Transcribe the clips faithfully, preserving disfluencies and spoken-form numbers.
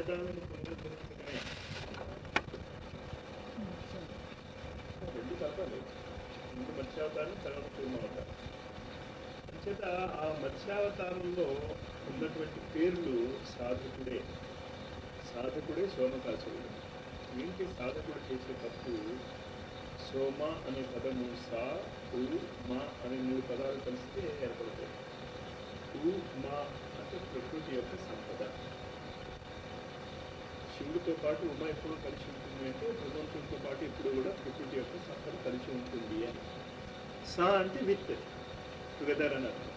వేదాలను పునరుద్ధరించడమే. రెండు కలపాలి, ముందు మత్స్యావతారం తర్వాత కూర్మావతారం. అంచేత ఆ మత్స్యావతారంలో ఉన్నటువంటి పేర్లు సాధకుడే సాధకుడే సోమకాసురుడు. ఏంటి సాధకుడు చేసే తప్పు? సోమ అనే పదము సా ఉ మా అనే మూడు పదాలు కలిస్తే ఏర్పడతాయి. ఉ మా అంటే ప్రకృతి యొక్క సంపద. శివుడితో పాటు ఉమ ఎప్పుడు కలిసి ఉంటుంది అంటే భగవంతుడితో పాటు ఇప్పుడు కూడా ప్రకృతి యొక్క సంపద కలిసి ఉంటుంది అని. సా అంటే విత్ టుగెదర్ అని అర్థం.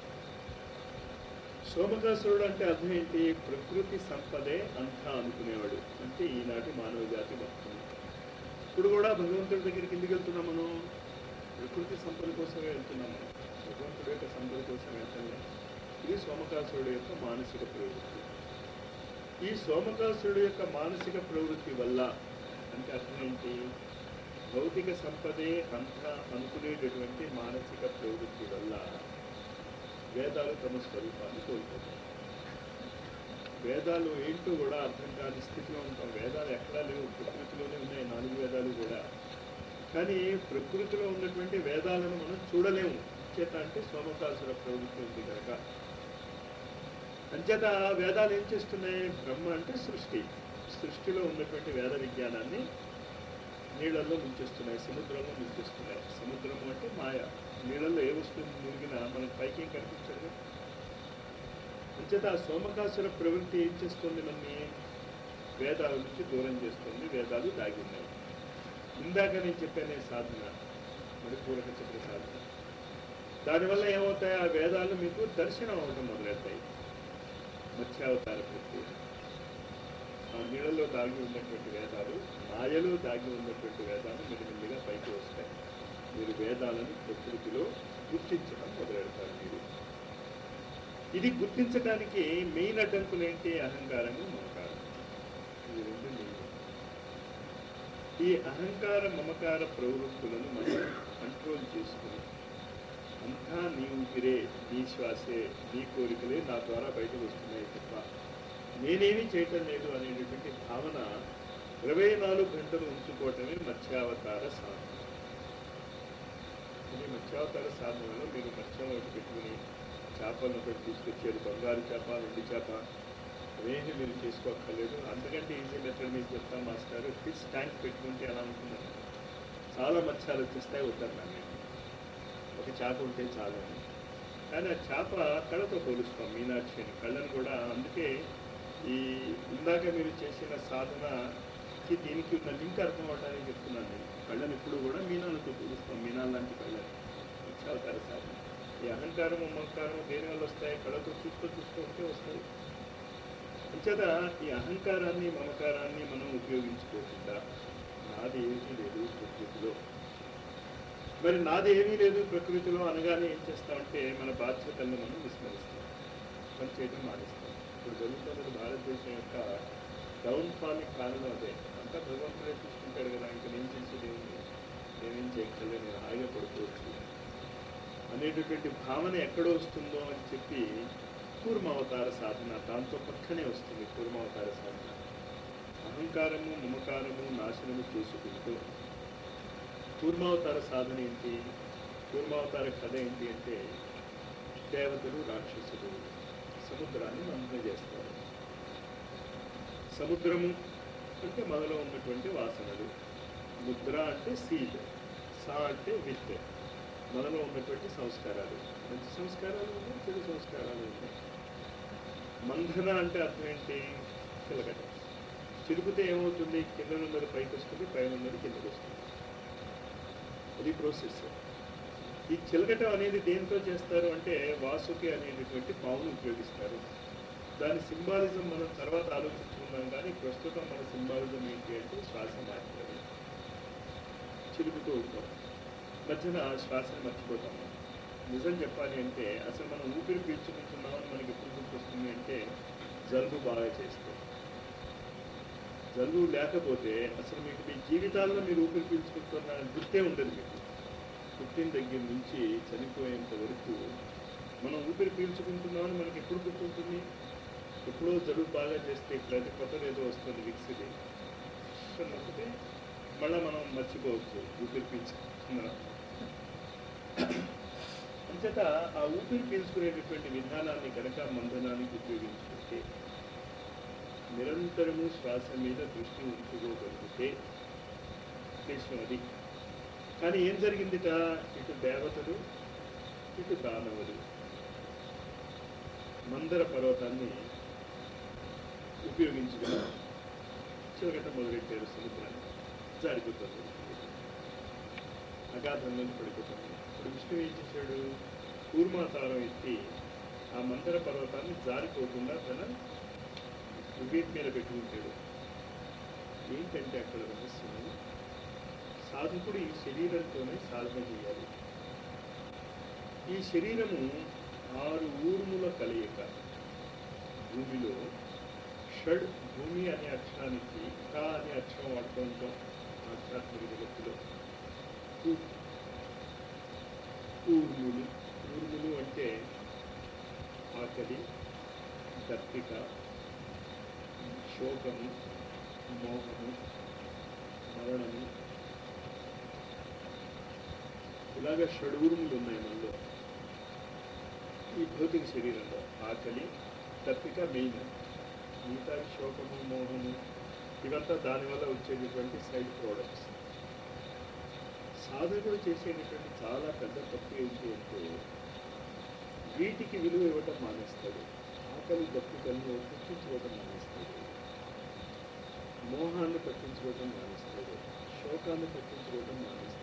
సోమకాసురుడు అంటే అర్థం ఏంటి? ప్రకృతి సంపదే అంతా అనుకునేవాడు. అంటే ఈనాటి మానవ జాతి మొత్తం. ఇప్పుడు కూడా భగవంతుడి దగ్గరికి ఎందుకు వెళ్తున్నాం మనం? ప్రకృతి సంపద కోసమే వెళ్తున్నాం మనం, భగవంతుడి యొక్క సంపద కోసం వెళ్తున్నాం. ఇది సోమకాసురుడు యొక్క మానసిక ప్రవృత్తి. ఈ సోమకాసురుడు యొక్క మానసిక ప్రవృత్తి వల్ల అంటే అర్థం ఏంటి? భౌతిక సంపదే అంతా అనుకునేటటువంటి మానసిక ప్రవృత్తి వల్ల వేదాలు తమ స్వరూపాన్ని కోల్పోతాయి. వేదాలు ఏంటో కూడా అర్థం కాని స్థితిలో ఉంటాం. వేదాలు ఎక్కడా లేవు, ప్రకృతిలోనే ఉన్నాయి నాలుగు వేదాలు కూడా. కానీ ప్రకృతిలో ఉన్నటువంటి వేదాలను మనం చూడలేము. చేత అంటే సోమకాసుర ప్రవృత్తి ఉంది కనుక. అంచేత వేదాలు ఏం చేస్తున్నాయి? బ్రహ్మ అంటే సృష్టి, సృష్టిలో ఉన్నటువంటి వేద విజ్ఞానాన్ని నీళ్ళల్లో ముంచేస్తున్నాయి, సముద్రంలో ముంచేస్తున్నాయి. సముద్రం అంటే మాయ. నీళ్ళల్లో ఏ వస్తువు మునిగినా మనకు పైకి ఏం కనిపించదు. అంచేత ఆ సోమకాసుర ప్రవృత్తి ఏం చేస్తుంది? మనని వేదాల నుంచి దూరం చేస్తుంది. వేదాలు దాగి ఉన్నాయి. ఇందాక నేను చెప్పానే సాధన, మణిపూరక చక్ర సాధన. దానివల్ల ఏమవుతాయి? ఆ వేదాలు మీకు దర్శనం అవడం మొదలవుతాయి. మత్స్యావతార ప్రక్రియ. ఆ నీళ్ళలో దాగి ఉన్నటువంటి వేదాలు, మాయలో దాగి ఉన్నటువంటి వేదాలు మెల్లిమెల్లిగా పైకి వస్తాయి. మీరు వేదాలను ప్రకృతిలో గుర్తించడం మొదలెడతారు. మీరు ఇది గుర్తించడానికి మెయిన్ అడ్డంకులు ఏంటి? అహంకారము, మమకారం. ఈ రెండు మెయిన్. ఈ అహంకార మమకార ప్రవృత్తులను మనం కంట్రోల్ చేసుకుని అంతా నీ ఊపిరే, నీ శ్వాసే, నీ కోరికలే నా ద్వారా బయటకు వస్తున్నాయి తప్ప నేనేమీ చేయటం లేదు అనేటటువంటి భావన ఇరవై నాలుగు గంటలు ఉంచుకోవటమే మత్స్యావతార సాధన. ఈ మత్స్యావతార సాధనలో మీరు మత్స్యం ఒకటి పెట్టుకుని చేపలను ఒకటి తీసుకొచ్చారు, బంగారు చేప, వెండి చేప, అవేమి మీరు చేసుకోక్కర్లేదు. అంతకంటే ఈజీ మెథడ్ మీకు చెప్తాం మాస్టర్. ఫిష్ ట్యాంక్ పెట్టుకుంటే ఎలా ఉంటుందని చాలా మత్స్యాలు వచ్చేస్తాయి. వద్దన్నాను, ఒక చేప ఉంటే చాలు. కానీ ఆ చేప కళ్ళతో పోలుస్తాం మీనాక్షి అని, కళ్ళను కూడా. అందుకే ఈ ఇందాక మీరు చేసిన సాధనకి దీనికి ఉన్న లింక్ అర్థం అవడానికి చెప్తున్నాను నేను. కళ్ళను ఇప్పుడు కూడా మీనాలతో పోలుస్తాం, మీనాల లాంటి కళ్ళని. మత్స్యావతార సాధన. ఈ అహంకారము మమకారము దేని వల్ల వస్తాయి? కళ్ళతో చూస్తూ చూస్తూ ఉంటే వస్తాయి. అంచేత ఈ అహంకారాన్ని మమకారాన్ని మనం ఉపయోగించుకోకుండా నాది ఏమీ లేదు ప్రకృతిలో. మరి నాది ఏమీ లేదు ప్రకృతిలో అనగానే ఏం చేస్తామంటే మన బాధ్యతలను మనం విస్మరిస్తాం, పని చేయడం మానేస్తాం. ఇప్పుడు జరుగుతున్నది భారతదేశం యొక్క డౌన్ఫాల్కి కారణం అదే. అంతా భగవంతుడే చూసుకుంటాడు కదా, ఇంకా నేను చేసేది ఏమి, నేనేం చేయగలే, నేను హాయిగా పడుకోవచ్చు అనేటటువంటి భావన ఎక్కడ వస్తుందో అని చెప్పి కూర్మావతార సాధన దాంతో పక్కనే వస్తుంది. కూర్మావతార సాధన అహంకారము మమకారము నాశనము చేసుకుంటూ. కూర్మావతార సాధన ఏంటి? కూర్మావతార కథ ఏంటి అంటే దేవతలు రాక్షసులు సముద్రాన్ని మంథనం చేస్తారు. సముద్రము అంటే మనలో ఉన్నటువంటి వాసనలు, ముద్ర అంటే సీడ్, సా అంటే విత్, మనలో ఉన్నటువంటి సంస్కారాలు. మంచి సంస్కారాలు ఉన్నాయి, చెడు సంస్కారాలు ఉన్నాయి. మంథన అంటే అర్థం ఏంటి? చిలకట. చిలుకుతే ఏమవుతుంది? కింద ఉన్నది పైకి వస్తుంది, పైన ఉన్నది కిందకి వస్తుంది. అది ప్రాసెస్. ఈ చిలకటం అనేది దేంతో చేస్తారు అంటే వాసుకి అనేటటువంటి పావును ఉపయోగిస్తారు. దాని సింబాలిజం మనం తర్వాత ఆలోచించుకున్నాం. కానీ ప్రస్తుతం మన సింబాలిజం ఏంటి అంటే శ్వాస మాత్రమే. చిలుకుతూ ఉంటాం, మధ్యన శ్వాసను మర్చిపోతాం. నిజం చెప్పాలి అంటే అసలు మనం ఊపిరి పీల్చుకుంటున్నామని మనకి ఎప్పుడు గుర్తొస్తుంది అంటే జలుబు బాగా చేస్తే. జలుబు లేకపోతే అసలు మీకు మీ జీవితాల్లో మీరు ఊపిరి పీల్చుకుంటున్నారని గుర్తే ఉండదు. మీకు పుట్టిన దగ్గర నుంచి చనిపోయేంత వరకు మనం ఊపిరి పీల్చుకుంటున్నామని మనకి ఎప్పుడు గుర్తుంటుంది? ఎప్పుడో జలుబు బాగా చేస్తే ప్రతి కొత్తది ఏదో వస్తుంది విక్స్ది నొక్కితే మళ్ళీ మనం మర్చిపోవచ్చు ఊపిరి పీల్చుకుంటున్నాం. అంచేత ఆ ఊపిరి పీల్చుకునేటటువంటి విధానాన్ని కనుక మందనానికి ఉపయోగించుకుంటే, నిరంతరము శ్వాస మీద దృష్టి ఉంచుకోగలిగితే ఉద్దేశం అది. కానీ ఏం జరిగిందిట, ఇటు దేవతలు ఇటు దానవులు మందర పర్వతాన్ని ఉపయోగించుకుని చిలకట మొదలెట్టారు. సముద్రాన్ని జారిపోతుంది, అగాధంలో పడిపోతుంది. ఇప్పుడు విష్ణువు ఏం చేశాడు, కూర్మాతారం ఎత్తి ఆ మందర పర్వతాన్ని జారిపోకుండా తన ఉబీట్ మీద పెట్టుకుంటాడు. ఏంటంటే అక్కడ రహస్యము, సాధకుడు ఈ శరీరంతోనే సాధన చేయాలి. ఈ శరీరము ఆరు ఊర్ముల కలయిక. భూమిలో షడ్ భూమి అనే అక్షరానికి కా అనే అక్షరం వాడుతూ ఉంటాం ఆధ్యాత్మిక జగత్తులో. ఊర్ములు ఊర్ములు అంటే ఆకలి, దప్పిక, శోకము, మోహము, మరణము, ఇలాగ షడూర్ములు ఉన్నాయి మనలో ఈ భౌతిక శరీరంలో. ఆకలి, దప్పిక మెయిన్, మిగతా శోకము, మోహము ఇవంతా దానివల్ల వచ్చేటటువంటి సైడ్ ప్రోడక్ట్స్. సాధకుడు చేసేటటువంటి చాలా పెద్ద తప్పు ఏంటి అంటే వీటికి విలువ ఇవ్వటం మానేస్తాడు. ఆకలి, దప్పికలను పట్టించుకోవటం మానేస్తాడు, మోహాన్ని పట్టించుకోవటం మానేస్తాడు, శోకాన్ని పట్టించుకోవటం మానేస్తాడు.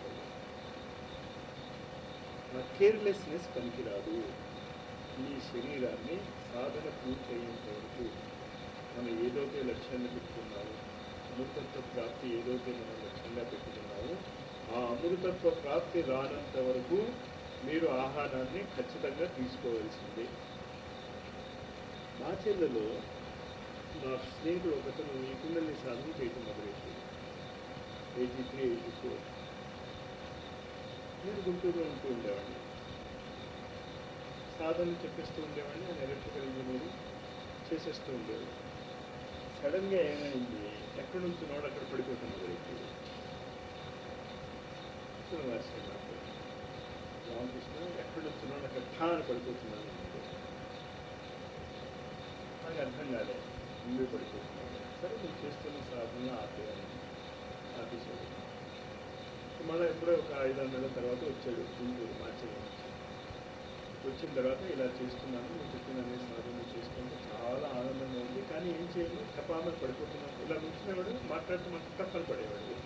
ఆ కేర్లెస్నెస్ పనికిరాదు. ఈ శరీరాన్ని సాధన పూర్తి అయ్యేంత వరకు మనం ఏదైతే లక్ష్యాన్ని పెట్టుకున్నామో, అమృతత్వ ప్రాప్తి ఏదైతే మనం లక్ష్యంగా పెట్టుకున్నామో, ఆ అమృతత్వ ప్రాప్తి రానంత వరకు మీరు ఆహారాన్ని ఖచ్చితంగా తీసుకోవాల్సిందే. మాచెల్లలో నా స్నేహితుడు ఒకతను ఈ కుండలిని సాధన చేయటం మొదలైంది. ఎయిటీ త్రీ ఎయిటీ ఫోర్ నేను గుంటూరులో ఉంటూ ఉండేవాడిని. సాధన చెప్పేస్తూ ఉండేవాడిని. ఆయన ఎలక్ట్రికల్ ఇంజనీరింగ్ చేసేస్తూ ఉండేవాడు. సడన్గా ఏమైంది, ఎక్కడి నుంచి నోడు అక్కడ పడిపోతాం మొదలైంది. వర్షం నాకు రామకృష్ణ ఎక్కడి నుంచి నోడు అక్కడ ఠాన పడిపోతున్నాను. నాకు అర్థం కాలే, ముందే పడిపోతున్నాను. సరే నేను చేస్తున్న సాధన ఆపేయాలి, ఆపేసాడు. మళ్ళీ ఎప్పుడో ఒక ఐదారు నెలల తర్వాత వచ్చాడు గుంటూరు మార్చి. వచ్చిన తర్వాత ఇలా చేస్తున్నాను, నేను చెప్పిన అనే సాధన చేసుకుంటే చాలా ఆనందంగా ఉంది. కానీ ఏం చేయను, కపామని పడిపోతున్నాను. ఇలా కూర్చునేవాడు, మాట్లాడుతూ మాకు కప్పని పడేవాడు.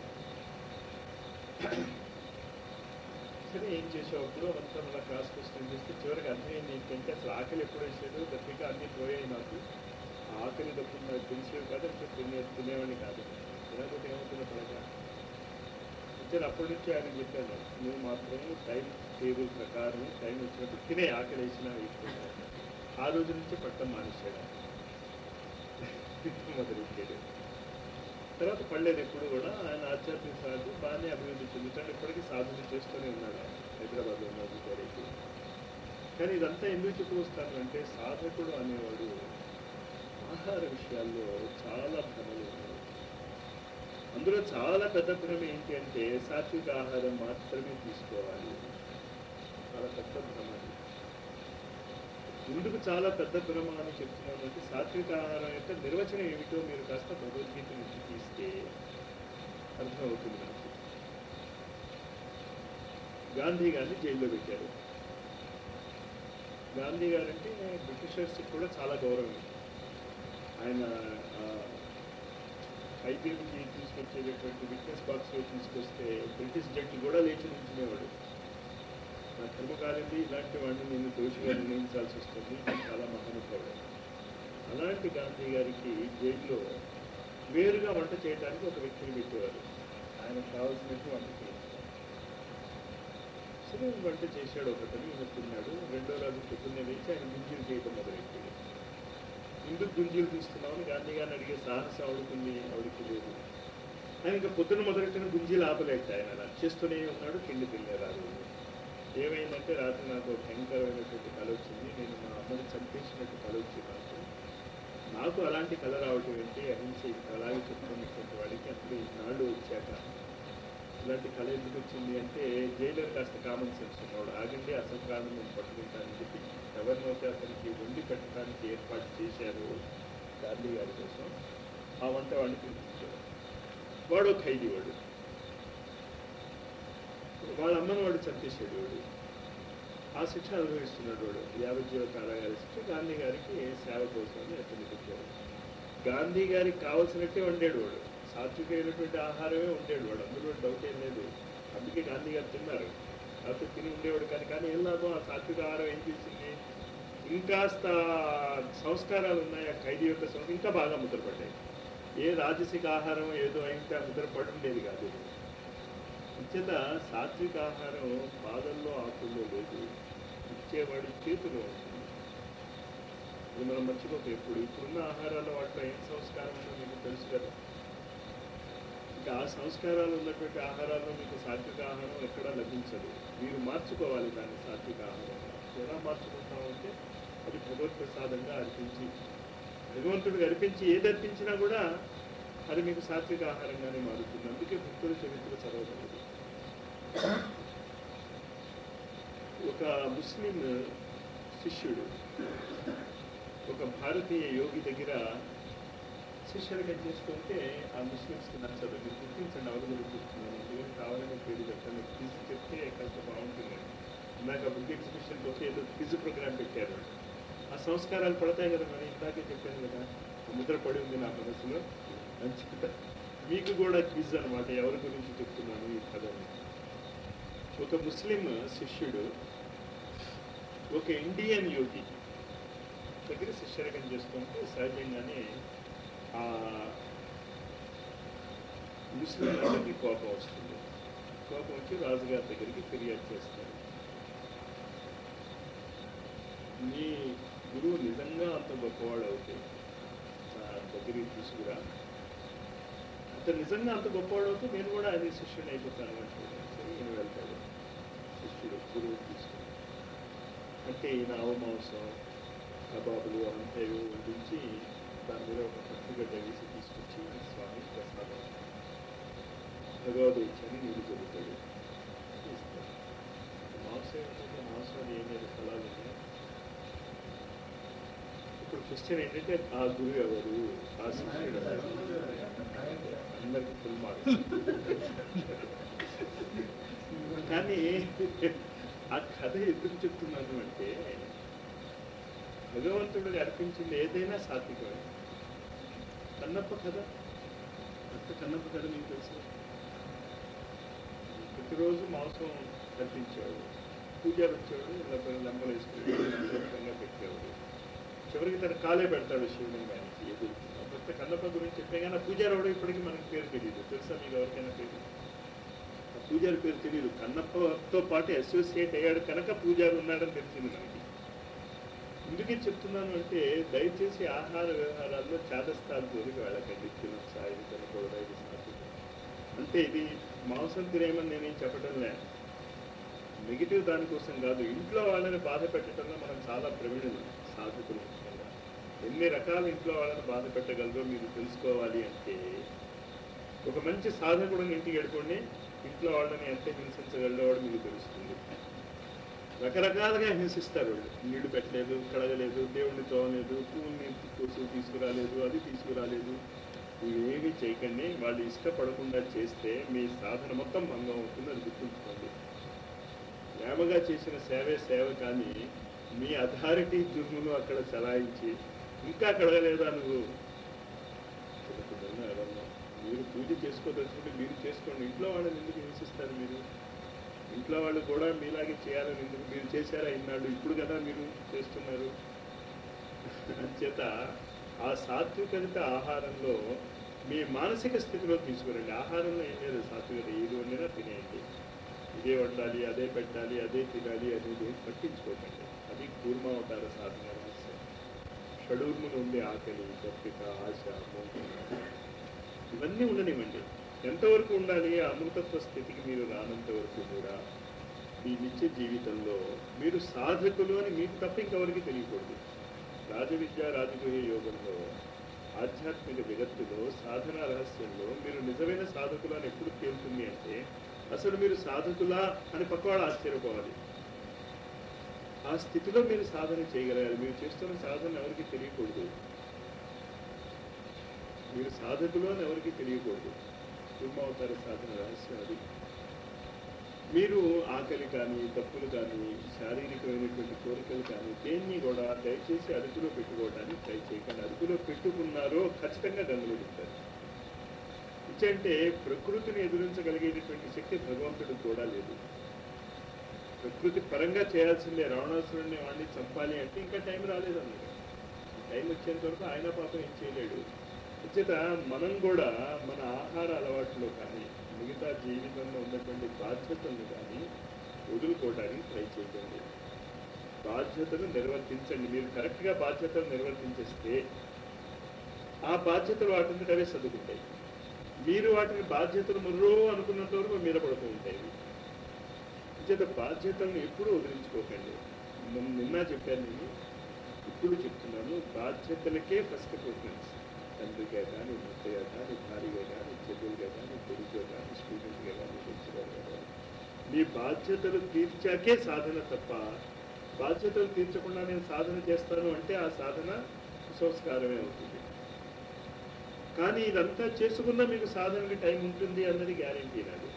సరే ఏం చేసేటప్పుడు అంతా మళ్ళీ క్రాస్ క్వశ్చన్ చేస్తే చివరికి అర్థమైంది ఏంటంటే అసలు ఆకలి ఎప్పుడు వేసాడు, దప్పిక అన్నీ పోయాయి. నాకు ఆకలి దప్పు నాకు తెలిసేవి కాదు, అంటే తినే తినేవాడిని కాదు. తినకపోతే ఏమవుతుందో పడక. అంటే అప్పటి నుంచి ఆయన చెప్పాను, నువ్వు మాత్రం టైం టేబుల్ ప్రకారం టైం వచ్చినప్పుడు తినే, ఆకలి వేసినా వేసుకుంటాను. ఆ రోజు నుంచి పట్టం మానేశాడు, మొదలెట్టాడు. తర్వాత పడలేదు ఎప్పుడు కూడా. ఆయన ఆధ్యాత్మిక సాధన బాగానే అభివృద్ధి చెందుతాడు. ఇప్పటికీ సాధన చేస్తూనే ఉన్నాడు ఆయన, హైదరాబాద్లో ఉన్నాడు గారికి. కానీ ఇదంతా ఎందుకు చెప్పుకొస్తాను అంటే, సాధకుడు అనేవాడు ఆహార విషయాల్లో చాలా భ్రమలు ఉన్నాయి. అందులో చాలా పెద్ద భ్రమ ఏంటి అంటే సాత్విక ఆహారం మాత్రమే తీసుకోవాలి. చాలా పెద్ద భ్రమ. ఎందుకు చాలా పెద్ద భ్రమ అని చెప్తున్నాను అంటే, సాత్విక ఆహారం యొక్క నిర్వచనం ఏమిటో మీరు కాస్త భగవద్గీత నుంచి తీస్తే అర్థమవుతుంది నాకు. గాంధీ గారిని జైల్లో పెట్టారు. గాంధీ గారంటే బ్రిటిషర్స్కి కూడా చాలా గౌరవం. ఆయన ఐపీఎల్కి తీసుకొచ్చేటటువంటి విట్నెస్ బాక్స్లో తీసుకొస్తే బ్రిటిష్ జడ్జి కూడా లేచి నిల్చునేవాడు. నా కర్మకాలింది, ఇలాంటి వాడిని నేను దోషిగా నిర్ణయించాల్సి వస్తుంది, చాలా మహానుభావుడు. అలాంటి గాంధీ గారికి జైల్లో వేరుగా వంట చేయడానికి ఒక వ్యక్తిని పెట్టేవారు. ఆయనకు కావాల్సినట్టు వంట చేయించారు. సరే వంట చేశాడు ఒకతను, ఈయన తిన్నాడు. రెండో రోజు పొద్దున్నే వేసి ఆయన గుంజీలు చేయడం మొదలెట్టాడు. ఎందుకు గుంజీలు తీస్తున్నామని గాంధీ గారిని అడిగే సాహసం ఆవిడకుంది, ఆవిడకి లేదు. ఆయన ఇంకా పొద్దున్న మొదలెట్టిన గుంజీలు ఆపలేక ఆయన అలా చేస్తూనే ఉన్నాడు. కిండి తిన్నారు. ఆ రోజు ఏమైందంటే, రాత్రి నాకు భయంకరమైనటువంటి కళ వచ్చింది. నేను మా అమ్మని చంపేసినట్టు కళ వచ్చింది. నాకు నాకు అలాంటి కళ రావటం ఏంటి, అహింస అలాగే చెప్తున్నటువంటి వాడికి అప్పుడు నాళ్ళు వచ్చాక ఇలాంటి కళ ఎందుకు వచ్చింది అంటే, జైలర్ కాస్త కామన్ సెన్స్ ఉన్నవాడు, ఆగండి అసలు కారణం నేను పట్టుకుంటానని చెప్పి ఎవరినైతే అతనికి వండి పెట్టడానికి ఏర్పాటు చేశారు గాంధీ గారి కోసం, ఆ వంట వాడిని పిలిపించాడు. వాడు ఖైదీ, వాడు వాళ్ళ అమ్మని వాడు చంపేశాడు. వాడు ఆ శిక్ష అనుభవిస్తున్నాడు. వాడు యావజ్జీవ కారాగార శిక్ష. గాంధీ గారికి సేవ కోసం అతన్ని పెట్టాడు. గాంధీ గారికి కావాల్సినట్టే వండాడు వాడు, సాత్వికమైనటువంటి ఆహారమే ఉండేడు వాడు, అందులో డౌట్ ఏం లేదు. అందుకే గాంధీ గారు తిన్నారు, లేకపోతే తిని ఉండేవాడు కానీ కానీ ఏం లాభం, ఆ సాత్విక ఆహారం ఏం చేసింది, ఇంకాస్త సంస్కారాలు ఉన్నాయి ఆ ఖైదీ యొక్క సంస్కారం, ఇంకా బాగా ముద్రపడ్డాయి. ఏ రాజసిక ఆహారం ఏదో అయితే ముద్రపడి ఉండేది కాదు. అంచేత సాత్విక ఆహారం పాదల్లో ఆకుల్లో లేదు, ఇచ్చేవాడి చేతిలో ఉంటుంది. ఇది మనం మర్చిపోతాం ఎప్పుడు. ఇప్పుడున్న ఆహారాల వాటిలో ఏం సంస్కారం ఉందో మీకు తెలుసు కదా. ఇంకా ఆ సంస్కారాలు ఉన్నటువంటి ఆహారాల్లో మీకు సాత్విక ఆహారం ఎక్కడా లభించదు. మీరు మార్చుకోవాలి దాన్ని సాత్విక ఆహారం. ఎలా మార్చుకుంటామంటే అది భగవత్ ప్రసాదంగా అర్పించి, భగవంతుడికి అర్పించి ఏది అర్పించినా కూడా అది మీకు సాత్విక ఆహారంగానే మారుతుంది. అందుకే భక్తుల చరిత్ర చదవగలదు. ఒక ముస్లిం శిష్యుడు ఒక భారతీయ యోగి దగ్గర శిష్యుడిగా చేసుకుంటే ఆ ముస్లిమ్స్కి నచ్చదు. మీరు గుర్తించండి, అవగాహన గుర్తిస్తున్నాను, ఎందుకంటే కావాలని పేరు పెట్టాను, క్విజ్ చెప్తే కాస్త బాగుంటుంది. ఇందాక బుద్ధి ఎగ్జిబిషన్ కోసం ఏదో క్విజ్ ప్రోగ్రామ్ పెట్టారు. ఆ సంస్కారాలు పడతాయి కదా, మరి ఇందాకే చెప్పాను కదా, ముద్ర పడి ఉంది నా మనసులో అని చెప్తా. మీకు కూడా క్విజ్ అనమాట, ఎవరి గురించి చెప్తున్నాను ఈ కథని. ఒక ముస్లిం శిష్యుడు ఒక ఇండియన్ యోగి దగ్గర శిష్యరకం చేసుకుంటే సహజంగానే ఆ ముస్లింలకి కోపం వస్తుంది. కోపం వచ్చి రాజుగారి దగ్గరికి ఫిర్యాదు చేస్తారు. మీ గురువు నిజంగా అంత గొప్పవాడు అవుతే నా దగ్గరికి తీసుకురా, అతను నిజంగా అంత గొప్పవాడు అవుతే నేను కూడా అది శిష్యుని అయిపోతాను అంటాడు. సరే నేను వెళ్తాడు శిష్యుడు గురువు తీసుకుని. అంటే ఈయన ఆవు మాంసం కబాబులు అంతయో వండించి దాని మీద ఒక పట్టుగడ్డ వేసి తీసుకొచ్చి స్వామి ప్రసాదం భగవద్గీతని నీళ్ళు జరుగుతాడు ఇస్తాడు. మాంసం ఏంటంటే మాంసం ఏం లేదు, ఫలాలు ఉన్నాయి. ఇప్పుడు క్వశ్చన్ ఏంటంటే ఆ గురువు ఎవరు, ఆ శిష్యుడు అందరికి ఫుల్ మార్క్స్. కానీ ఆ కథ ఎందుకు చెప్తున్నాను అంటే, భగవంతుడికి అర్పించింది ఏదైనా సాత్వికమే. కన్నప్ప కథ, అంత కన్నప్ప కథ మీకు తెలుసు. ప్రతిరోజు మాంసం కల్పించేవాడు, పూజ వచ్చేవాడు, లంబలు వేసుకునేవాడు, పెట్టేవాడు. చివరికి తన కాలే పెడతాడు శివలింగానికి ఎదురు. కొత్త కన్నప్ప గురించి చెప్పే కానీ ఆ పూజారావుడు ఇప్పటికీ మనకి పేరు తెలియదు. తెలుసా మీకు ఎవరికైనా పేరు? ఆ పూజారి పేరు తెలియదు. కన్నప్పతో పాటు అసోసియేట్ అయ్యాడు కనుక పూజారి ఉన్నాడని తెలిసింది మనకి. ఎందుకే చెప్తున్నాను అంటే, దయచేసి ఆహార వ్యవహారాల్లో చేతస్థాలు జోలికి వెళ్ళకండి. తిన సాయి తినకూడదు, ఇది సాత్వికం అంటే ఇది మాంసం తినేమని నేనేం చెప్పడం లేదు, నెగిటివ్ దానికోసం కాదు. ఇంట్లో వాళ్ళని బాధ పెట్టడంలో మనం చాలా ప్రవీణులు సాధకులు. ముఖ్యంగా ఎన్ని రకాల ఇంట్లో వాళ్ళని బాధ పెట్టగలరో మీరు తెలుసుకోవాలి అంటే, ఒక మంచి సాధకుడిని ఇంటికి వెళ్ళుకోండి, ఇంట్లో వాళ్ళని ఎంత హింసించగలడో వాడు మీకు తెలుస్తుంది. రకరకాలుగా హింసిస్తారు వాళ్ళు. నీళ్లు పెట్టలేదు, కడగలేదు, దేవుడిని తోవలేదు, పువ్వుని కోసం తీసుకురాలేదు, అది తీసుకురాలేదు. ఇవేమీ చేయకండి. వాళ్ళు ఇష్టపడకుండా చేస్తే మీ సాధన మొత్తం భంగం అవుతుంది, అది గుర్తుంచుకోండి. ప్రేమగా చేసిన సేవే సేవ, కానీ మీ అథారిటీ దుర్మును అక్కడ చలాయించి ఇంకా కడగలేదా నువ్వు చెబుతుందని ఎవరన్నా. మీరు పూజ చేసుకోదలుచుకుంటే మీరు చేసుకోండి. ఇంట్లో వాళ్ళని ఎందుకు హింసిస్తారు మీరు? ఇంట్లో వాళ్ళు కూడా మీలాగే చేయాలని ఎందుకు? మీరు చేశారా ఇన్నాళ్ళు, ఇప్పుడు కదా మీరు చేస్తున్నారు. అంచేత ఆ సాత్వికత ఆహారంలో మీ మానసిక స్థితిలో తీసుకురండి. ఆహారంలో ఏం లేదు, సాత్వికత ఏది వండినా తినేయండి. ఇదే వండాలి, అదే పెట్టాలి, అదే తినాలి అనేది పట్టించుకోకండి. అది కూర్మావతార సాధన రహస్యం. షడూర్ములు ఉండే ఆకలి, దప్పిక, ఆశ, మోహం ఇవన్నీ ఉండనివ్వండి. ఎంతవరకు ఉండాలి? అమృతత్వ స్థితికి మీరు రానంత వరకు కూడా మీ నిత్య జీవితంలో మీరు సాధకులు అని మీకు తప్ప ఇంకెవరికి తెలియకూడదు. రాజవిద్య రాజగుహ్య యోగంలో ఆధ్యాత్మిక జగత్తులో సాధనా రహస్యంలో మీరు నిజమైన సాధకులని ఎప్పుడు తేలుతుంది అంటే అసలు మీరు సాధకులా అని పక్కవాడు ఆశ్చర్యపోవాలి. ఆ స్థితిలో మీరు సాధన చేయగలగాలి. మీరు చేస్తున్న సాధన ఎవరికి తెలియకూడదు. మీరు సాధకులు అని ఎవరికి తెలియకూడదు. కూర్మావతార సాధన రహస్యం అది. మీరు ఆకలి కానీ, తప్పులు కానీ, శారీరకమైనటువంటి కోరికలు కానీ దేన్ని కూడా దయచేసి అదుపులో పెట్టుకోవడానికి ట్రై చేయకండి. అదుపులో పెట్టుకున్నారో ఖచ్చితంగా గంగలు ఉంటారు. ఇచ్చంటే ప్రకృతిని ఎదురించగలిగేటటువంటి శక్తి భగవంతుడికి కూడా లేదు. ప్రకృతి పరంగా చేయాల్సిందే. రావణాసురుడిని వాడిని చంపాలి అంటే ఇంకా టైం రాలేదన్నమాట. టైం వచ్చేంత వరకు ఆయన పాపం ఏం చేయలేడు. ఇచ్చేత మనం కూడా మన ఆహార అలవాట్లో కానీ మిగతా జీవితంలో ఉన్నటువంటి బాధ్యతలను కానీ వదులుకోవడానికి ట్రై చేయండి. బాధ్యతను నిర్వర్తించండి. మీరు కరెక్ట్గా బాధ్యతలు నిర్వర్తించేస్తే ఆ బాధ్యతలు వాటిని అవే చదువుకుంటాయి. మీరు వాటిని బాధ్యతలు ముర్రో అనుకున్నంత వరకు మీద పడుతూ ఉంటాయి. ఇచ్చేత బాధ్యతలను ఎప్పుడూ వదిలించుకోకండి. నిన్న చెప్పాను, నేను ఇప్పుడు చెప్తున్నాను, బాధ్యతలకే ఫస్ట్ ప్రిఫరెన్స్. తండ్రిగా కానీ, ముత్తగా కానీ, భార్యగా కానీ, చెల్లెలుగా కానీ, కొడుకుగా కానీ, స్టూడెంట్గా కానీ, లెక్చరర్గా కానీ మీ బాధ్యతలు తీర్చాకే సాధన తప్ప బాధ్యతలు తీర్చకుండా నేను సాధన చేస్తాను అంటే ఆ సాధన కుసంస్కారమే అవుతుంది. కానీ ఇదంతా చేసుకున్నా మీకు సాధనకి టైం ఉంటుంది అన్నది గ్యారెంటీ నాది.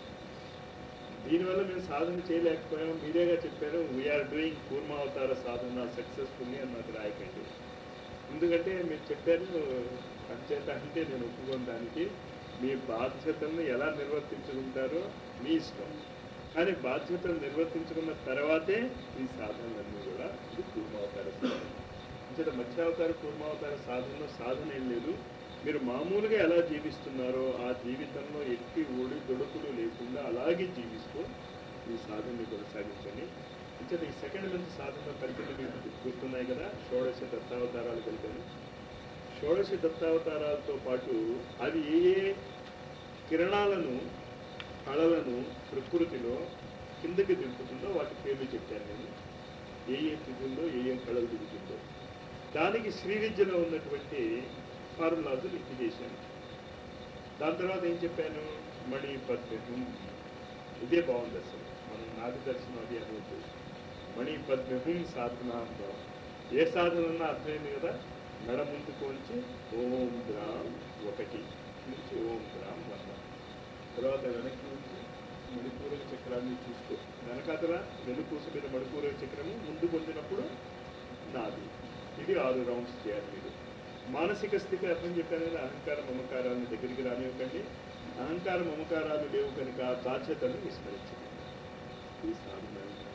దీనివల్ల మేము సాధన చేయలేకపోయాం. మీరేగా చెప్పారు వీఆర్ డూయింగ్ కూర్మావతార సాధన సక్సెస్ఫుల్లీ అని నాకు రాయకండి. ఎందుకంటే మీరు చెప్పారు అంచేత అంటే నేను ఒప్పుకోను. దానికి మీ బాధ్యతలను ఎలా నిర్వర్తించుకుంటారో మీ ఇష్టం. కానీ బాధ్యతలు నిర్వర్తించుకున్న తర్వాతే ఈ సాధనలన్నీ కూడా ఇది కూర్మావతార సాధన. అంచేత మత్స్యావతార కూర్మావతార సాధనలో సాధన ఏం లేదు. మీరు మామూలుగా ఎలా జీవిస్తున్నారో ఆ జీవితంలో ఎట్టి ఒడి దొడుకులు లేకుండా అలాగే జీవిస్తూ ఈ సాధనని కొనసాగించండి. ఇంకా ఈ సెకండ్ మంత్ సాధన పరిస్థితి మీకు గుర్తున్నాయి కదా. షోడశ దత్తావతారాలు కలిపాను. షోడశ దత్తావతారాలతో పాటు అవి ఏ ఏ కిరణాలను కళలను ప్రకృతిలో కిందకి దింపుతుందో వాటి పేర్లు చెప్పాను నేను. ఏ ఏ తిథుల్లో ఏ ఏ కళలు దిగుతుందో దానికి శ్రీ విద్యలో ఉన్నటువంటి ఫార్ములాస్ లింక్ చేశాను. దాని తర్వాత ఏం చెప్పాను, మణి పద్మహం. ఇదే బాగుంది అసలు. మనం నాది దర్శనం అది అనుకుంటు మణి పద్మహం సాధన. ఏ సాధన అన్నా అర్థమైంది కదా. నడ ముందుకు వచ్చి ఓం గ్రామ్ ఒకటి నుంచి ఓం గ్రామ్ వంద. తర్వాత వెనక్కి నుంచి మణిపూరక చక్రాన్ని చూస్తూ వెనకాతల వెనుకూస మీద మణిపూరక చక్రము ముందు పొందినప్పుడు నాది. ఇది ఆరు రౌండ్స్ చేయాలి మీరు. మానసిక స్థితి అర్థం చెప్పాను కదా. అహంకార మమకారాలను దగ్గరికి రానివ్వకండి. అహంకార మమకారాలు లేవు కనుక బాధ్యతను విస్మరించండి. ఈ సాధన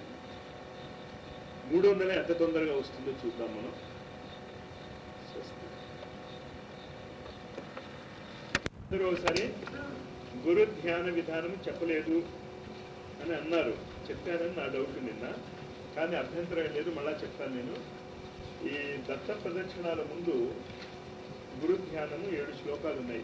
మూడు వందలే ఎంత తొందరగా వస్తుందో చూద్దాం మనం. ఒకసారి గురు ధ్యాన విధానం చెప్పలేదు అని అన్నారు. చెప్పానని నా డౌట్ నిన్న, కానీ అభ్యంతరం లేదు. మళ్ళా చెప్తాను నేను. ఈ దత్త ప్రదక్షిణాల ముందు గురు ధ్యానము ఏడు శ్లోకాలు ఉన్నాయి.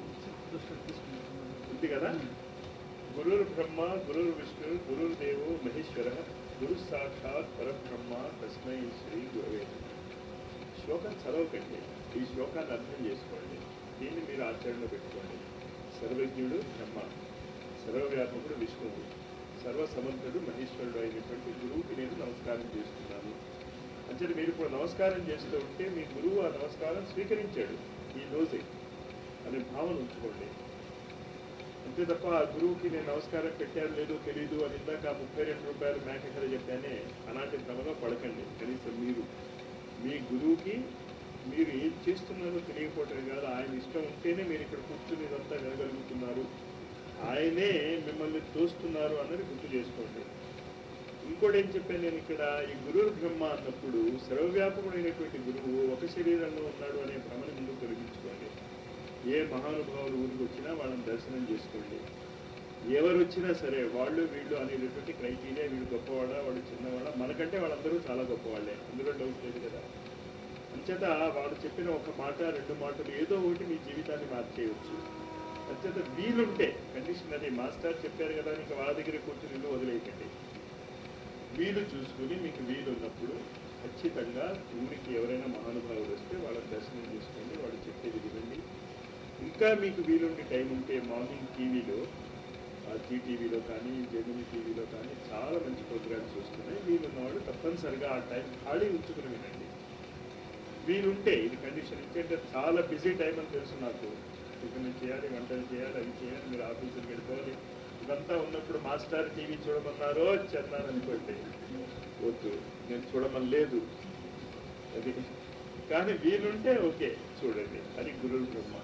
ఉంది కదా. గురుర్ బ్రహ్మ గురుర్ విష్ణు గురుర్ దేవో మహేశ్వర గురు సాక్షాత్ పరబ్రహ్మ తస్మై శ్రీ గురవే. శ్లోకం చదవకండి, ఈ శ్లోకాన్ని అర్థం చేసుకోండి. దీన్ని మీరు ఆచరణలో పెట్టుకోండి. సర్వజ్ఞుడు బ్రహ్మ, సర్వవ్యాపకుడు విష్ణువు, సర్వసమర్థుడు మహేశ్వరుడు అయినటువంటి గురువుకి నేను నమస్కారం చేస్తున్నాను. అంటే మీరు ఇప్పుడు నమస్కారం చేస్తూ ఉంటే మీ గురువు ఆ నమస్కారం స్వీకరించాడు ఈ రోజే అనే భావన ఉంచుకోండి. అంతే తప్ప ఆ గురువుకి నేను నమస్కారం పెట్టాను లేదో తెలీదు అని ఇందాక ముప్పై రెండు రూపాయలు మేకహర చెప్పానే అలాంటి క్రమంలో పడకండి. కనీసం మీరు మీ గురువుకి మీరు ఏం చేస్తున్నారో తెలియకపోవటం కాదు, ఆయన ఇష్టం ఉంటేనే మీరు ఇక్కడ కూర్చుని ఇదంతా వినగలుగుతున్నారు, ఆయనే మిమ్మల్ని తోస్తున్నారు అన్నది గుర్తు చేసుకోండి. ఇంకోటి ఏం చెప్పాను నేను ఇక్కడ, ఈ గురువు బ్రహ్మ అన్నప్పుడు సర్వవ్యాపకుడైనటువంటి గురువు ఒక శరీరంలో ఉన్నాడు అనే భ్రమని ముందు తొలగించుకోండి. ఏ మహానుభావులు ఊరికి వచ్చినా వాళ్ళని దర్శనం చేసుకోండి. ఎవరు వచ్చినా సరే వాళ్ళు వీళ్ళు అనేటటువంటి క్రైటీరియా, వీళ్ళు గొప్పవాడా వాడు చిన్నవాడా, మనకంటే వాళ్ళందరూ చాలా గొప్పవాళ్ళే, అందులో డౌట్ లేదు కదా. అంచేత వాడు చెప్పిన ఒక మాట రెండు మాటలు ఏదో ఒకటి మీ జీవితాన్ని మార్చేయవచ్చు. అంచేత వీలుంటే కండిషన్ అది మాస్టర్ చెప్పారు కదా ఇంకా వాళ్ళ దగ్గర కూర్చుని ఇల్లు వదిలేయకండి. వీలు చూసుకుని మీకు వీలు ఉన్నప్పుడు ఖచ్చితంగా ఊరికి ఎవరైనా మహానుభావులు వస్తే వాళ్ళ దర్శనం చేసుకోండి, వాళ్ళు చెప్పేది వినండి. ఇంకా మీకు వీలుండి టైం ఉంటే మార్నింగ్ టీవీలో జీ టీవీలో కానీ జెమిని టీవీలో కానీ చాలా మంచి ప్రోగ్రామ్స్ వస్తున్నాయి. వీలున్నవాడు తప్పనిసరిగా ఆ టైం ఖాళీ ఉంచుకుని వినండి. వీలుంటే ఇది కండిషన్ ఇచ్చేంటే చాలా బిజీ టైం అని తెలుసు నాకు. టిఫిన్ చేయాలి, వంటలు చేయాలి, అవి చేయాలి, మీరు ఆఫీసుకి వెళ్ళిపోవాలి. ఇదంతా ఉన్నప్పుడు మాస్టర్ టీవీ చూడమన్నారో చెన్నాను అనుకోండి, వద్దు, నేను చూడమని లేదు అది. కానీ వీలుంటే ఓకే చూడండి. అది గురువు బ్రహ్మ.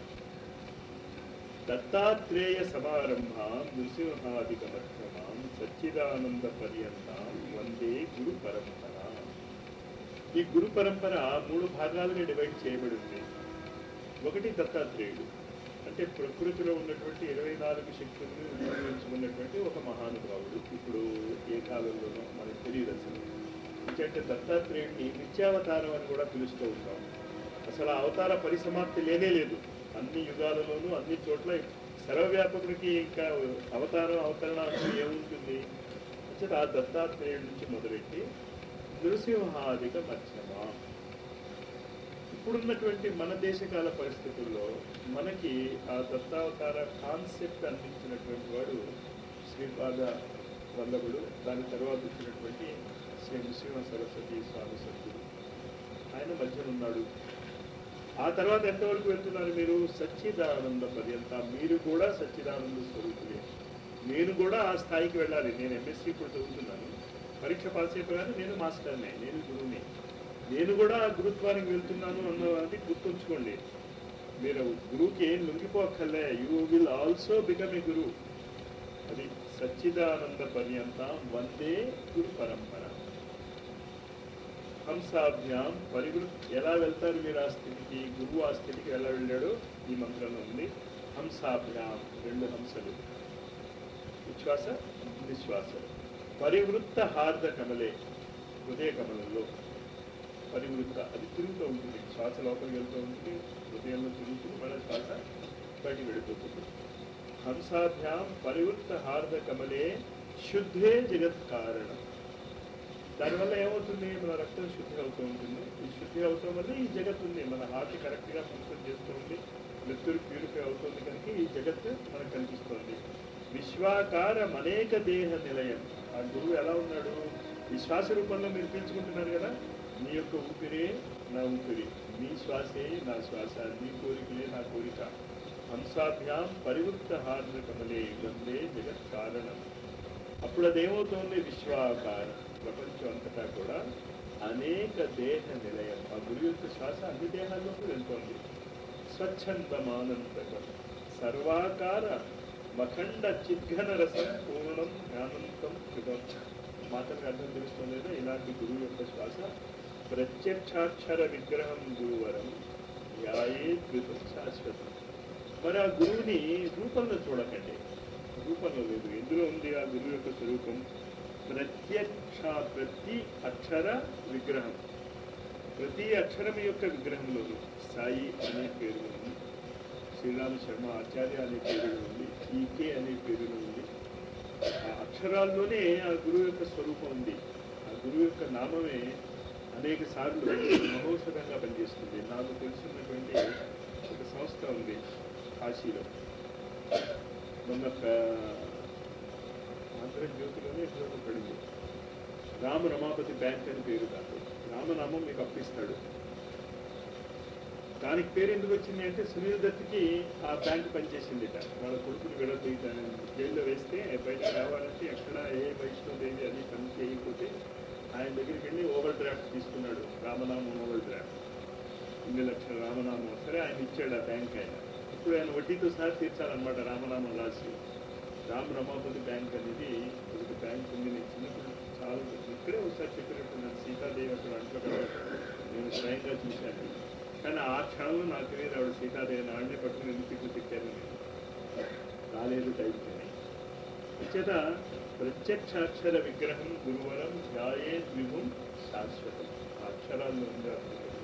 దత్తాత్రేయ సమారంభ నృసింహాదిక మధ్యమాం సచ్చిదానంద పర్యంతం వందే గురు పరంపర. ఈ గురు పరంపర మూడు భాగాలుగా డివైడ్ చేయబడి ఉంది. ఒకటి దత్తాత్రేయుడు, అంటే ప్రకృతిలో ఉన్నటువంటి ఇరవై నాలుగు శక్తులను ఉపయోగించుకున్నటువంటి ఒక మహానుభావుడు. ఇప్పుడు ఏ కాలంలోనో మనకు తెలియదు అసలు. ఎందుకంటే దత్తాత్రేయుడిని నిత్యావతారం అని కూడా పిలుస్తూ ఉంటాం. అసలు ఆ అవతార పరిసమాప్తి లేనే లేదు. అన్ని యుగాలలోనూ అన్ని చోట్ల సర్వవ్యాపకుడికి ఇంకా అవతారం అవతరణ అంటూ ఏముంటుంది. అంటే ఆ దత్తాత్రేయుడి నుంచి మొదలెట్టి నృసింహాదిక మధ్యమ. ఇప్పుడున్నటువంటి మన దేశకాల పరిస్థితుల్లో మనకి ఆ దత్తావతార కాన్సెప్ట్ అందించినటువంటి వాడు శ్రీపాద వల్లభుడు. దాని తర్వాత వచ్చినటువంటి శ్రీ నృసింహ సరస్వతి స్వామి సత్యుడు, ఆయన మధ్యన ఉన్నాడు. ఆ తర్వాత ఎంతవరకు వెళ్తున్నారు మీరు? సచ్చిదానంద పర్యంత. మీరు కూడా సచ్చిదానంద స్వరూపులే. నేను కూడా ఆ స్థాయికి వెళ్ళాలి. నేను ఎంఎస్సీ ఇప్పుడు చదువుతున్నాను, పరీక్ష పాస్ అయిపోయాను, నేను మాస్టర్నే, నేను గురువునే. నేను కూడా గురుత్వానికి వెళ్తున్నాను అన్నది గుర్తుంచుకోండి. మీరు గురువుకి ఏం లొంగిపోక్కర్లే. You will also become a guru. అది సచ్చిదానంద పర్యంత వందే గురు పరంపర. హంసాభ్యాం పరివృత్. ఎలా వెళ్తారు మీరు ఆ స్థితికి? గురువు ఆ స్థితికి ఎలా వెళ్ళాడో ఈ మంత్రంలో ఉంది. హంసాభ్యాం, రెండు హంసలు, విశ్వాస నిశ్వాస. పరివృత్త హార్ద కమలే, హృదయ కమలంలో పరివృత్త, అది తిరుగుతూ ఉంటుంది. శ్వాస లోపలికి వెళ్తూ ఉంటుంది, హృదయంలో తిరుగుతుంది, మన శ్వాస బయటికి వెళ్ళిపోతుంది. హంసాభ్యాం పరివృత్త హార్ద కమలే శుద్ధే జగత్ కారణం. దానివల్ల ఏమవుతుంది? మన రక్తం శుద్ధి అవుతూ ఉంటుంది. ఈ శుద్ధి అవటం వల్ల ఈ జగత్ ఉంది, మన హార్ట్ కరెక్ట్గా ఫంక్షన్ చేస్తుంది, మెత్తూరు ప్యూరిఫై అవుతుంది, కనుక ఈ జగత్ మనకు కనిపిస్తుంది. విశ్వాకారం అనేక దేహ నిలయం. ఆ గురువు ఎలా ఉన్నాడు? ఈ శ్వాస రూపంలో మీరు పీల్చుకుంటున్నారు కదా, మీ యొక్క ఊపిరే నా ఊపిరి, మీ శ్వాసే నా శ్వాస, మీ కోరికలే నా కోరిక. హంసాభ్యాం పరివృత్త హార్ద కమలే వందే జగత్ కారణం. అప్పుడు అదేమవుతోంది? విశ్వాకారం. ప్రపంచం అంతటా కూడా అనేక దేహ నిలయం. ఆ గురు యొక్క శ్వాస అన్ని దేహాల్లోకి వెళ్తోంది. స్వచ్ఛందమానందకం సర్వాకార మఖండ చిద్ఘన రసం పూర్ణం జ్ఞానంతం శుభం. మాటలకు అర్థం తెలుస్తుంది లేదా? ఇలాంటి గురువు యొక్క శ్వాస ప్రత్యక్షాక్షర విగ్రహం గురువరం న్యాయే ద్వితం శాశ్వతం. మరి ఆ గురువుని రూపంలో చూడకండి, రూపంలో లేదు. ఎందులో ఉంది ఆ గురువు యొక్క స్వరూపం? ప్రత్యక్ష ప్రతి అక్షర విగ్రహం. ప్రతి అక్షరం యొక్క విగ్రహంలోనూ సాయి అనే పేరు ఉంది, శ్రీరామ శర్మ ఆచార్య అనే పేరు ఉంది, ఈకే అనే పేరు ఉంది. ఆ అక్షరాల్లోనే ఆ గురువు యొక్క స్వరూపం ఉంది. ఆ గురువు యొక్క నామమే అనేక సార్లు మహోషధంగా పనిచేస్తుంది. నాకు తెలిసినటువంటి ఒక సంస్థ ఉంది కాశీలో. మొన్న ఆంధ్రజ్యోతిలోనే ఎప్పుడో పడింది. రామ రమాపతి బ్యాంక్ అని పేరు. కాదు, రామనామం మీకు అప్పిస్తాడు. దానికి పేరు ఎందుకు వచ్చింది అంటే సునీల్ దత్కి ఆ బ్యాంక్ పనిచేసిందిట. వాళ్ళ కొడుకుని విడపోయి దాన్ని జైల్లో వేస్తే బయట రావాలంటే ఎక్కడ ఏ వయసులో లేదు అది పని చేయకపోతే ఆయన దగ్గరికి వెళ్ళి ఓవర్ డ్రాఫ్ట్ తీసుకున్నాడు. రామనామం ఓవర్ డ్రాఫ్ట్ ఇన్ని లక్షల రామనామం. సరే ఆయన ఇచ్చాడు ఆ బ్యాంక్. ఆయన ఇప్పుడు ఆయన వడ్డీతో సహా తీర్చాలన్నమాట రామనామం రాసి. రామ్ రమాపతి బ్యాంక్ అనేది ఒక బ్యాంక్ ఉంది. నేను చిన్నప్పుడు చాలా ఇక్కడే ఒకసారి చెప్పినట్టున్నాను. సీతాదేవి అక్కడ అంట్లో నేను స్వయంగా చూశాను. కానీ ఆ క్షణంలో నాకు తెలియదు ఆవిడ సీతాదేవి నాడిని పట్టుకుని ఎందుకు తిట్టాను. రాలేదు టైప్ చేత ప్రత్యక్షాక్షర విగ్రహం గురువరం ధ్యాయే విభుం శాశ్వతం. ఆ అక్షరాల్లో ఉంది.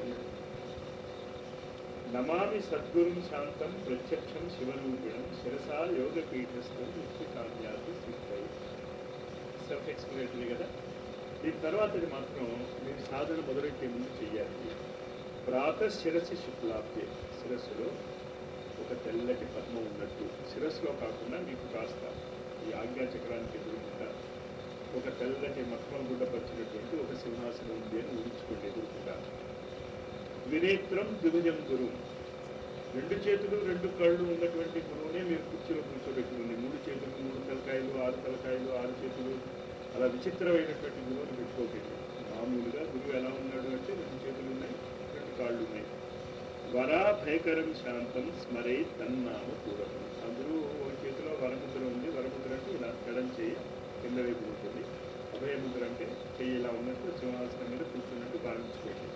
నమామి సద్గురుం శాంతం ప్రత్యక్షం శివరూపిణం శిరసా యోగపీఠస్థం నిత్యకామ్యాతి సిద్ధై. సెల్ఫ్ ఎక్స్ప్లెనేటరీ కదా. దీని తర్వాతది మాత్రం మీరు సాధన మొదలెట్టే ముందు చెయ్యాలి. ప్రాత శిరసి శుక్లాప్తే, శిరస్సులో ఒక తెల్లటి పద్మం ఉన్నట్టు, శిరస్సులో కాకుండా మీకు కాస్త ఈ ఆజ్ఞాచక్రానికి ఎదురుకుండా ఒక తెల్లటి మక్మం గుడ్డపరిచినటువంటి ఒక సింహాసనం ఉంది అని ఊహించుకోండి ఎదురుకుండా. వినేత్రం ద్విభుజం గురువు, రెండు చేతులు రెండు కళ్ళు ఉన్నటువంటి గురువునే మీరు కుర్చీలో కూర్చోబెట్టుకోండి. మూడు చేతులు, మూడు తలకాయలు, ఆరు తలకాయలు, ఆరు చేతులు, అలా విచిత్రమైనటువంటి గురువుని పెట్టుకోకండి. మామూలుగా గురువు ఎలా ఉన్నాడు అంటే రెండు చేతులు ఉన్నాయి, రెండు కాళ్ళు ఉన్నాయి. వరా భయకరం శాంతం స్మరే తన్నామ పూరకం. ఆ గురువు ఒక చేతిలో వరముద్ర ఉంది. వరముద్ర అంటే ఇలా ఎడం చేయి కింద వైపు ఉంటుంది. అభయముద్ర అంటే చెయ్యి ఇలా ఉన్నట్టు సింహాసనం మీద కూర్చున్నట్టు భావించుకోండి.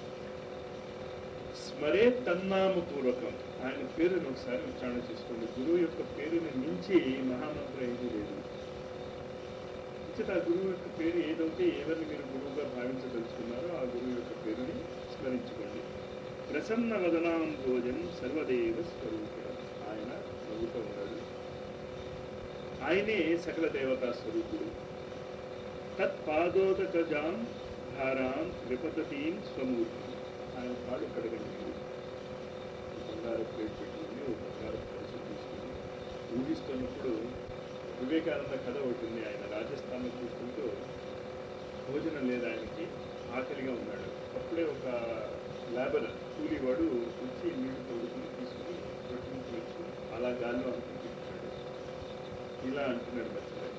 స్మరే తన్నామ పూర్వకం, ఆయన పేరును ఒకసారి ఉచ్చారణ చేసుకోండి. గురువు యొక్క పేరుని మించి మహామంత్రం ఏది లేదు. ఇచ్చట ఆ గురువు యొక్క పేరు ఏదైతే ఎవరిని మీరు గురువుగా భావించదలుచుకున్నారో ఆ గురువు యొక్క పేరుని స్మరించుకోండి. ప్రసన్న వదనాం భోజనం సర్వదేవ స్వరూపుడు, ఆయన నవ్వుతూ ఉన్నాడు. ఆయనే సకల దేవతా స్వరూపుడు. తత్పాదోదకజాం ధారాం విపతీం స్వమూర్తి, ఆయన పాడు కడగండి. బంగారు ప్లేట్ పెట్టుకుని ఒక బంగారు పరిచయం తీసుకుని ఊహిస్తున్నప్పుడు వివేకానంద కథ ఒకటి. ఆయన రాజస్థాన్లో చూసుకుంటూ భోజనం లేదు, ఆయనకి ఆకలిగా ఉన్నాడు. అప్పుడే ఒక లేబర్ కూలివాడు వచ్చి నీళ్లు తోడుకుని తీసుకుని రొట్టెని వచ్చి అలా గాల్లో అనుకుంటున్నాడు. ఇలా అంటున్నాడు బచ్చలే.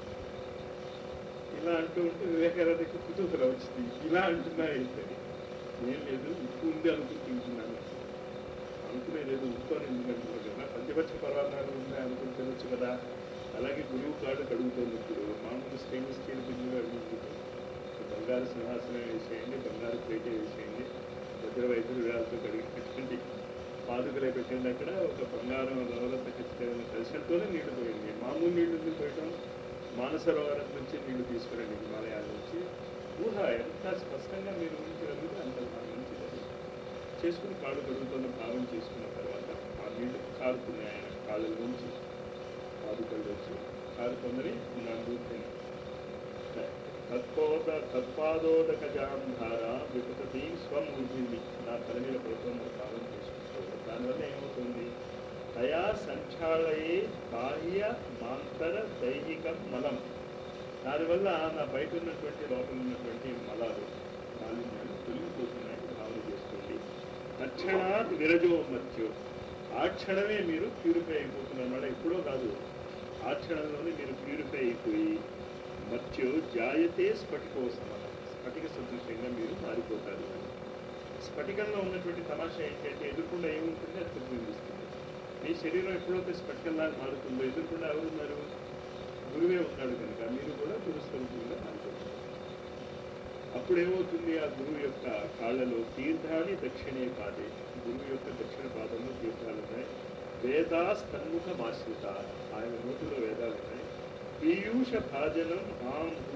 ఇలా అంటూ ఉంటే వివేకానందకి కుతూహలం వచ్చింది. ఇలా అంటున్నా ఏంటని. ఏం లేదు, ఉప్పు ఉంది అనుకుని తింటున్నాను. అనుకునే లేదు, ఉప్పు అని ఎందుకంటున్నాడు కదా, పంచపక్ష పర్వతాలు ఉన్నాయి అనుకుని తినొచ్చు కదా. అలాగే గురువు కాడు కడుగుతున్నప్పుడు మామూలు స్టెయిన్లెస్ స్టీల్ బిందుగా అడుగుతుంది. బంగారు సింహాసనం వేసేయండి, బంగారు ప్లేట్ వేసేయండి, వజ్ర వైద్యులు వేలతో కడిగి పెట్టండి, పాదుకలే పెట్టండి. అక్కడ ఒక బంగారం రవరత ఖచ్చితంగా కలిసినతోనే నీళ్లు పోయింది. మామూలు నీళ్లు పోయటం, మానసరోవరం నుంచి నీళ్లు తీసుకురండి, హిమాలయాల నుంచి. ఊహ ఎంత స్పష్టంగా మీరు ఊహించగలిగితే అంత మంచిది. చేసుకుని కాళ్ళు కడుగుతున్న భావం చేసుకున్న తర్వాత ఆ నీళ్లు కారుతున్నాయి ఆయన కాళ్ళ నుంచి, పాదుకలు వచ్చి కారుతుందని నా దూర్తిని తత్పోద తత్పాదోదకజాం ధార విపతీ స్వమూర్తిని నా తల మీద పడుతున్న భావం చేసుకుంటాడు. దానివల్ల ఏమవుతుంది? తయా సంచాళయే బాహ్య మాంతర దైహికం మలం, దానివల్ల నా బయట ఉన్నటువంటి లోపల ఉన్నటువంటి మలాలు మాలిన్యాలు తొలగిపోతున్నాయని భావన చేసుకోండి. తక్షణాత్ విరజో మత్స్యో, ఆ క్షణమే మీరు ప్యూరిఫై అయిపోతున్నారు అన్నమాట. ఎప్పుడో కాదు, ఆ క్షణంలోనే మీరు ప్యూరిఫై అయిపోయి మత్స్యో జాయతే స్ఫటికో సమానం, స్ఫటిక సదృశ్యంగా మీరు మారిపోతారు. స్ఫటికంలో ఉన్నటువంటి తమాషా ఏంటంటే ఎదుర్కొండ ఏముంటుంది అది ప్రతిబింబిస్తుంది. మీ శరీరం ఎప్పుడైతే స్ఫటికంలాగా మారుతుందో ఎదుర్కొండ ఎవరున్నారు? గురువే ఉన్నాడు కనుక మీరు కూడా గురుస్వరూపంగా మారిపోతారు. అప్పుడు ఏమవుతుంది? ఆ గురువు యొక్క కాళ్ళలో తీర్థాన్ని దక్షిణే పాదే, గురువు యొక్క దక్షిణ పాదంలో తీర్థాలు ఉన్నాయి. వేదాస్తన్ముఖ మాశ్రిత, ఆయన నోటిలో వేదాలు ఉన్నాయి. పీయూష భాజనం ఆంభూ,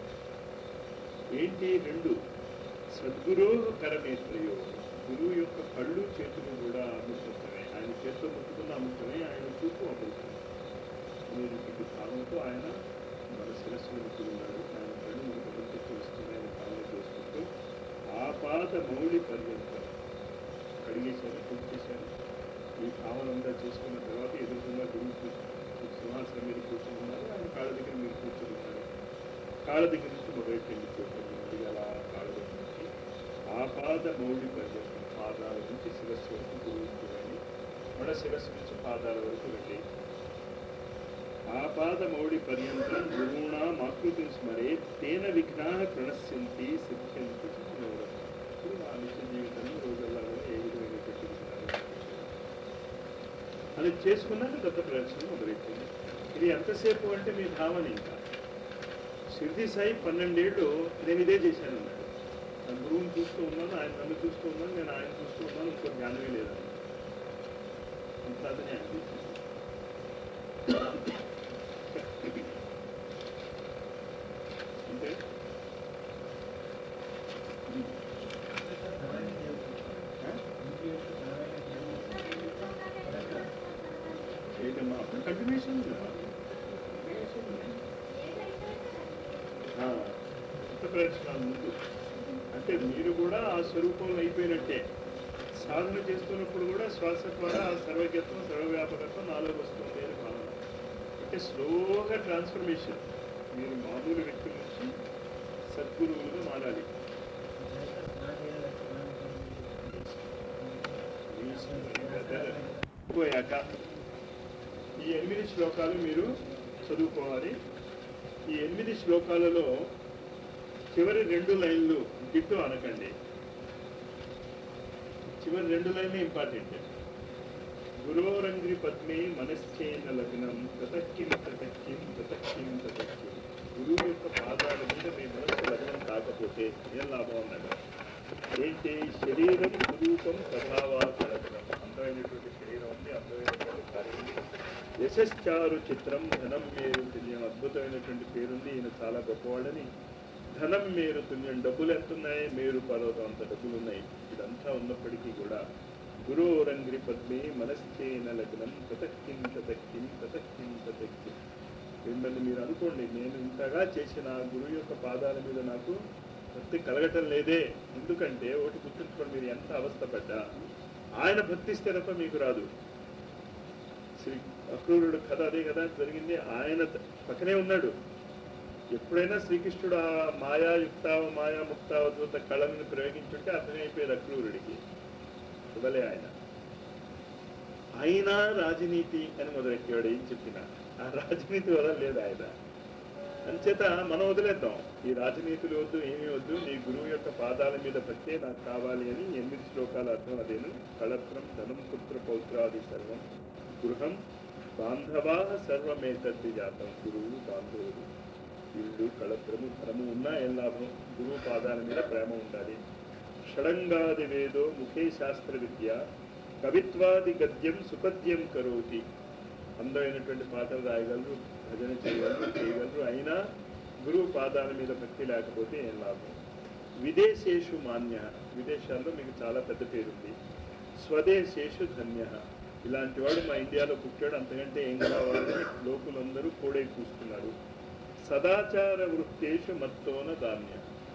ఏంటి? రెండు సద్గురు కరనేత్రయో, గురువు యొక్క కళ్ళు చేతులు కూడా అమృతమే. ఆయన చేతితో ముట్టుకున్న అమృతమే, ఆయన చూపు అమృతం. మీరు ఇంటి భావంతో ఆయన మన శిరస్సును ముట్టుకున్నాడు. ఆయన కళ్ళు మనకు అమృతం తెలుస్తున్నాయని భావన చేసుకుంటూ ఆపాద మౌళి పర్యంతం కడిగేశారు, పూర్తిచేశారు. ఈ భావన అంతా చేసుకున్న తర్వాత ఎదుర్కొన్న గురువు సింహాసనం మీద కూర్చొని ఉన్నారు. ఆయన కాళ్ళ దగ్గర మీరు కూర్చొని ఉన్నారు. కాళ్ళ దగ్గర నుంచి మొదలెట్టండి కూర్చొని ఉంది. అలా కాళ్ళ దగ్గర నుంచి ఆపాద మౌళి పర్యంతం, పాదాల నుంచి శిరస్సు వరకు గురువు చూడండి. మన శిరస్సు నుంచి పాదాల వరకు వెళ్ళి ఆపాద మౌళి పర్యంతం గురువునా మాకృతి స్మరే తేన విఘ్నా ప్రణశ్యంతి సిద్ధ్యంతి మనోరథం. ఇప్పుడు ఆ నిత్య జీవితంలో రోజుల్లో ఏ విధమైన పెట్టుకుంటున్నారు అది చేసుకున్నాక దత్త ప్రదర్శన మొదలెట్టింది. ఇది ఎంతసేపు అంటే మీ భావన ఇంకా షిర్డీ సాయి పన్నెండేళ్ళు నేను ఇదే చేశాను అన్నాడు. నా గురువుని చూస్తూ ఉన్నాను, ఆయన నన్ను చూస్తూ ఉన్నాను, నేను ఆయన చూస్తూ ఉన్నాను, ఇంకో జ్ఞానమే లేదన్న అంత అతనే అనిపించింది. అంటే ఏంటమ్మా అప్పుడు కంటిన్యూషన్ ప్రయత్నాలు ముందు అంటే మీరు కూడా ఆ స్వరూపంలో అయిపోయినట్టే. సాధన చేస్తున్నప్పుడు కూడా శ్వాస ద్వారా ఆ సర్వజ్ఞత్వం సర్వవ్యాపకత్వం నాలో వస్తుంది అని భావన. అంటే స్లోగా ట్రాన్స్ఫర్మేషన్. మీరు మామూలు వ్యక్తి నుంచి సద్గురువులుగా మారాలి. పోయాక ఈ ఎనిమిది శ్లోకాలు మీరు చదువుకోవాలి. ఈ ఎనిమిది శ్లోకాలలో చివరి రెండు లైన్లు గిట్టు అనకండి. చివరి రెండు లైన్లు ఇంపార్టెంట్. గురోరంగ్రి పద్మే మనశ్చేన లగ్నం తతక్కిం తతక్కిం తతక్కిం తతక్కిం. గురువు యొక్క పాదాల మీద మీ మనస్సు లగ్నం కాకపోతే ఏం లాభం అన్నాడు. ఏంటి? శరీరం స్వరూపం ప్రభావా కలగడం. అందమైనటువంటి శరీరం ఉంది, అందమైనటువంటి కార్యం ఉంది. యశశ్చారు చిత్రం ధనం మేరు తుల్యం. అద్భుతమైనటువంటి పేరుంది, ఈయన చాలా గొప్పవాళ్ళని. ధనం మేరు తుల్యం. డబ్బులు ఎంత ఉన్నాయి? మేరు పర్వతం అంత డబ్బులు ఉన్నాయి. ఇదంతా ఉన్నప్పటికీ కూడా గురోరంగ్రి పద్మే మనశ్చేన లగ్నం తతక్కిం తతక్కిం తతక్కిం తతక్కిం. మిమ్మల్ని మీరు అనుకోండి, నేను ఇంతగా చేసిన గురువు యొక్క పాదాల మీద నాకు భక్తి కలగటం లేదే. ఎందుకంటే ఒకటి గుర్తుంచుకోండి, మీరు ఎంత అవస్థపడ్డా ఆయన భక్తి స్థిరత మీకు రాదు. శ్రీ అక్రూరుడు కథ అదే కదా జరిగింది. ఆయన పక్కనే ఉన్నాడు. ఎప్పుడైనా శ్రీకృష్ణుడు ఆ మాయాయుక్త మాయా ముక్తావధూత కళని ప్రయోగించుంటే అర్థమైపోయేది అక్రూరుడికి. వదలే ఆయన. అయినా రాజనీతి అని మొదలెక్కాడు. ఏం చెప్పినా ఆ రాజనీతి వదలలేదు ఆయన. అంచేత మనం వదిలేద్దాం. ఈ రాజనీతులు వద్దు, ఏమీ వద్దు, నీ గురువు యొక్క పాదాల మీద భక్తే నాకు కావాలి అని ఎనిమిది శ్లోకాల అర్థం అదేను. కళత్రం ధనం పుత్ర పౌత్రాది సర్వం గృహం బాంధవా సర్వమేతద్ది జాతం. గురువు బాంధవుడు, ఇల్లు, కళత్రము, ధనము ఉన్నా ఏం లాభం? గురువు పాదాల మీద ప్రేమ ఉండాలి. షడంగాది వేదో ముఖే శాస్త్ర విద్య కవిత్వాది గద్యం సుపద్యం కరోతి. అందమైనటువంటి పాటలు రాయగలరు, భజన చేయగలరు, చేయగలరు. అయినా గురువు పాదాల మీద భక్తి లేకపోతే ఏం లాభం? విదేశేషు మాన్య. విదేశాల్లో మీకు చాలా పెద్ద పేరుంది. స్వదేశేషు ధన్య. ఇలాంటి వాడు మా ఇండియాలో పుట్టాడు, అంతకంటే ఏం కావాలని లోకులందరూ కోడై కూస్తున్నారు. సదాచార వృత్తేషు మత్తోన ధాన్య.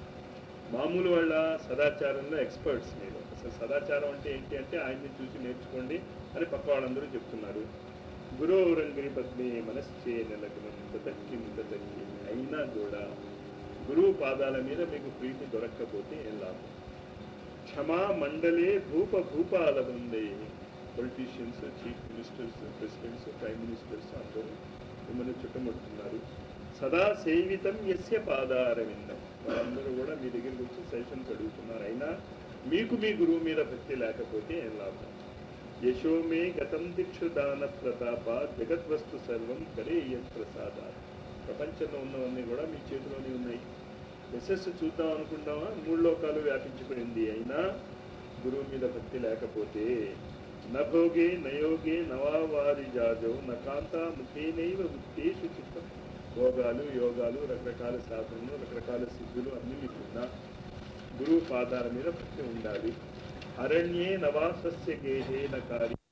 మామూలు వాళ్ళ సదాచారంలో ఎక్స్పర్ట్స్ మీరు. అసలు సదాచారం అంటే ఏంటి అంటే ఆయన్ని చూసి నేర్చుకోండి అని పక్క వాళ్ళందరూ చెప్తున్నారు. గురోరంగ్రి పద్మే మనశ్చేన లగ్నం తతక్కిం తతక్కిం. అయినా కూడా గురువు పాదాల మీద మీకు ప్రీతి దొరక్కపోతే ఏం లాభం? క్షమా మండలే భూప భూపాల ఉంది. Politicians, chief ministers, presidents, prime ministers అందరూ మిమ్మల్ని చుట్టుముడుతున్నారు. సదా సేవితం యస్య పాదారవిందం. వాళ్ళందరూ కూడా మీ దగ్గరికి వచ్చి సెషన్స్ అడుగుతున్నారు. అయినా మీకు మీ గురువు మీద భక్తి లేకపోతే ఏం లాభం? యశోమే గతం దిక్షు దాన ప్రతాప జగద్వస్తు సర్వం కరే యత్ప్రసాద. ప్రపంచంలో ఉన్నవన్నీ కూడా మీ చేతిలోనే ఉన్నాయి. యశస్సు చూద్దాం అనుకుంటామా? మూడు లోకాలు వ్యాపించిపోయింది. అయినా గురువు మీద భక్తి లేకపోతే నభోగే నయోగే నవావారి జాజో నకాంత ముఖేనైవ ముక్తేషు చిత్తం. భోగాలు, యోగాలు, రకరకాల సాధనలు, రకరకాల సిద్ధులు అన్ని మీకున్నా గురువు పాదాల మీద భక్తి ఉండాలి. అరణ్యే నవాసస్య గేహే నకారి